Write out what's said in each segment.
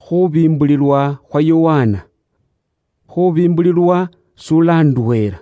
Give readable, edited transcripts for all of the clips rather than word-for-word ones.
Khubimbulilwa khwa Yohana. Khubimbulilwa sulandwela.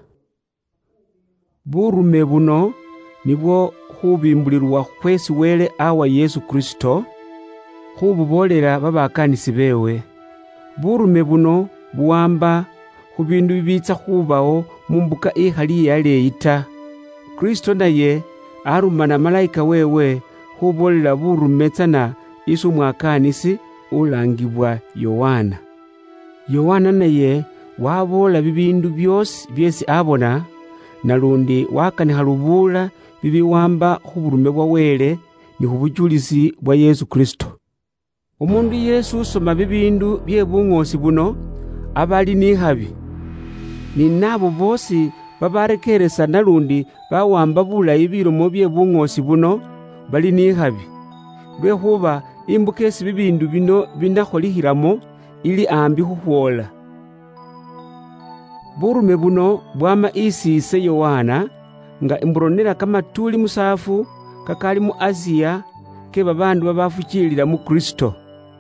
Burume buno nibwo khubimbulilwa khwesi Wele awa Yesu Kristo, khububolela babakanisi bewe. Burume buno buwamba khubindu bibitsa khubawo mumbuka ikhali yaleyi ta. Kristo naye arumana malayika wewe khubolela burume tsana isi umwakanisi ulangibwa Yohana. Yohana naye wabola bibindu byosi byesi abona, nalundi wakanikha lubula bibiwamba khuburume bwa Wele ni khubujulisi bwa Yesu Kristo. Umundu Yesu usoma bibindu bye bung'osi buno abali nikhabi, ni nabo bosi babarekeresa nalundi bawamba bulayi bilomo bye bung'osi buno bali nikhabi, lwekhuba imbuka esi bibindu bino binakholikhilamo ili ambi khukhwola. Burume buno bwama isi ise Yohana nga imburonela kamatuli musafu kakali mu Asia ke babandu babafuchilila mu Kristo.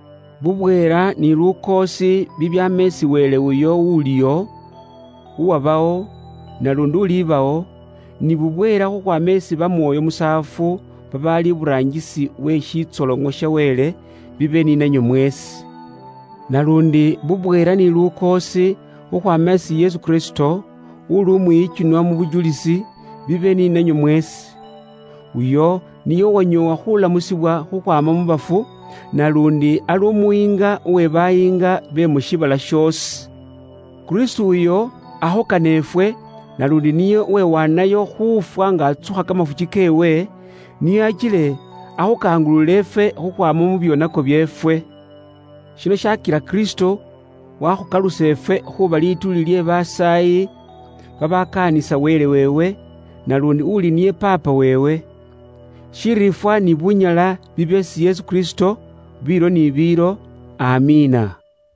Bubwela ni lukosi bibyamesi Wele uyo uliyo, uwabawo, nalundi ulibawo, ni bubwela khukhwamesi bamwoyo musafu babali burangisi we shitsolongo sha Wele bibe ni nanyo mwesi. Nalundi bubwela ni lukosi khukhwamesi Yesu Kristo uli umwichinwa mu bujulisi bibe ni nanyo mwesi. Uyo niyo wanyowa khulamusibwa khukhwama mu bafu, nalundi ali umuwinga uwe bayinga be mushibala shosi. Kristo uyo akhokanefwe, nalundi niyo wewanayo khufwa nga atsukha kamafuchi kewe, niyo achile akhukangulula efwe khukhwama mu byonako byefwe. Shino shakila Kristo wakhukalusa efwe khuba lituli lye basayi babakanisa Wele wewe, nalundi uli niye Papa wewe. Shirifwa ni bunyala bibesi Yesu Kristo biro ni biro. Amina.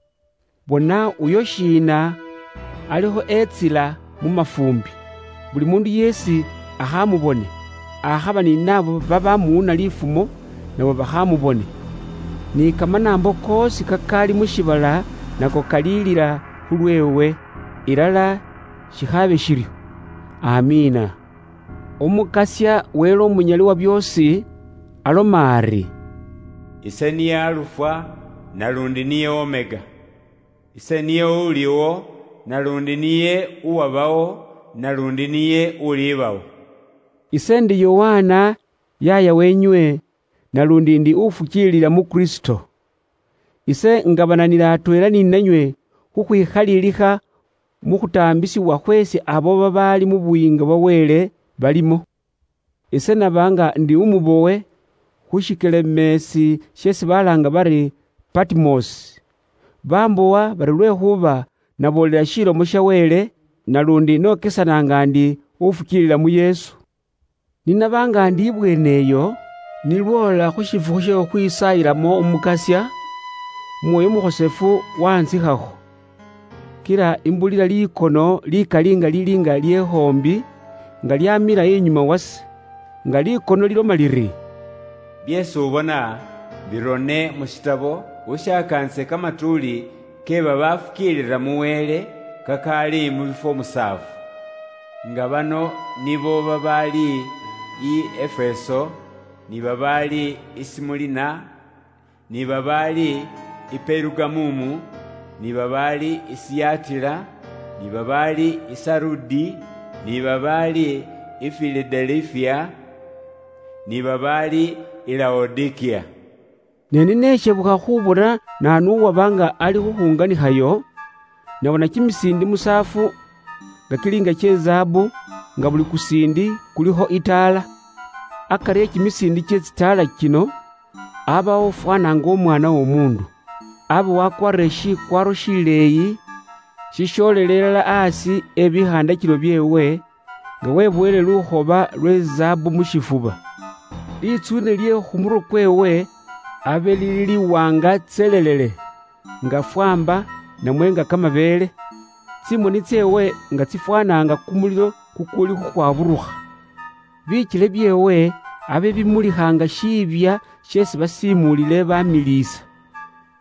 Bona uyo shina aliho etsila mu mafumbi, buli mundu yesi akhamubone, akhaba ni nabo babamuuna lifumo nabo bakhamubone. Ni kamanambo kosi kakali mushibala nako kalilila khulwewe, ilala shikhabe shiryo. Amina. Omukasya Wele umunyali wa byosi aloma ari, ise niye Alufa nalundi niye Omega. Ise niye uliwo nalundi niye uwabawo nalundi niye ulibawo. Ise ndi Yohana yaya wenywe, nalundi ndi ufuchilila mu Kristo. Ise ngabananila atwela ni nanywe khukhwikhalilika mukhutambisiwa khwesi abo babali mu buyinga bwa Wele balimo. Ise nabanga ndi umubowe khushikelemesi shesi balanga bari Patmos. Bambowa bari lwekhuba nabolela shilomo sha Wele, nalundi nokesananga ndi ufuchilila mu Yesu. Ninabanga ndi ibweneyo nilwola khushifukhu she khwisayilamo umukasya, Mwoyo Mukhosefu wanzikhakho. Kila imbulila likono likalinga lilinga lyehombi nga lyamila inyuma wase, nga likono liloma liri, byesi ubona birone mushitabo ushakanse kamatuli ke babafukilila mu Wele kakali mu bifo musafu. Nga bano nibo babali i Efeso, ni babali i Simulina, ni babali i Perugamumu, ni babali i Siyatila, ni babali i Sarudi, ni babali i Filadelfia, ni babali i Laodikia. Nene neshebuka khubona nanu wabanga ali khukhunganikhayo, nabona kimisindi musafu nga kilinga kye zabu, nga buli kusindi kuliho itala. Akari ekimisindi kye tsitala kino abawo fwananga omwana w'omundu. Aba wakwarire shikwaro shileyi shisholelela asi ebihandakilo byewe, nga weboyele lukhoba lwe zabu mushifuba. Litsune lye khumuro kwewe abe lili liwanga tselelele nga fwamba namwe nga kamabele. Tsimoni tsewe nga tsifwananga kumulilo kukuli khukhwaburukha. Bichile byewe abe bimulikhanga shibya shesi basimulile bamilisa.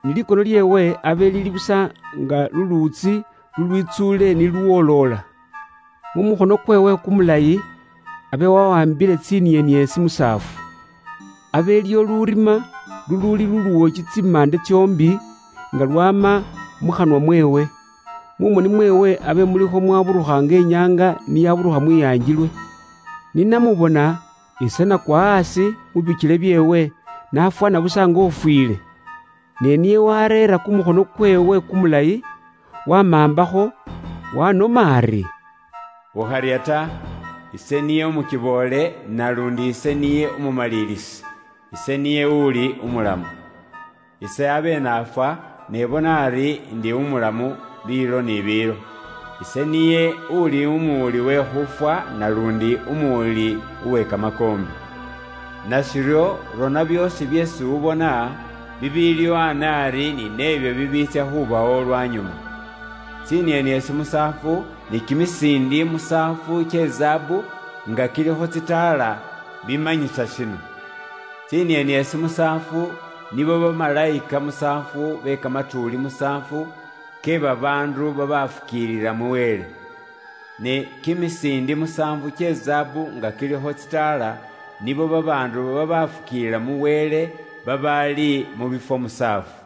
nilikono lyewe abe lili busa nga lulutsi lulwitsule ni luwolola. Mumukhono kwewe kumulayi abe wawambile tsinieniesi musafu. Abe liyo lurima lululi luluwochi tsimande tsyombi nga lwama mukhanwa mwewe. Mumoni mwewe abe mulikho mwaburukha ng'enyanga niyaburukha mwiyanjilwe. Ninamubona isana kwa asi mubichile byewe nafwana busa ng'ofwile. Niye warera kumukhono kwewe kumulayi wamambakho wanoma ari, ukharya ta, ise niye umukibole nalundi ise niye umumalilisi, ise niye uli umulamu. Ise abe nafa nebona ari ndi umulamu biro ni biro. Ise niye uli umuuli wekhufwa nalundi umuuli uwekamakombi. Nashiryo rona byosi byesi ubona bibiliyo anari ni nebyo bibitsa khubawo lwanyuma. Tsinieniesi musafu ni kimisindi musafu kyezabu nga kilikho tsitala bimanyisa shino. Tsinieniesi musafu nibo bamalayika musafu bekamatuli musafu ke babandu babafukilila muwele. Ne kimisindi musafu kyezabu nga kilikho tsitala nibo babandu babafukilila muwele babali mubifo musafu.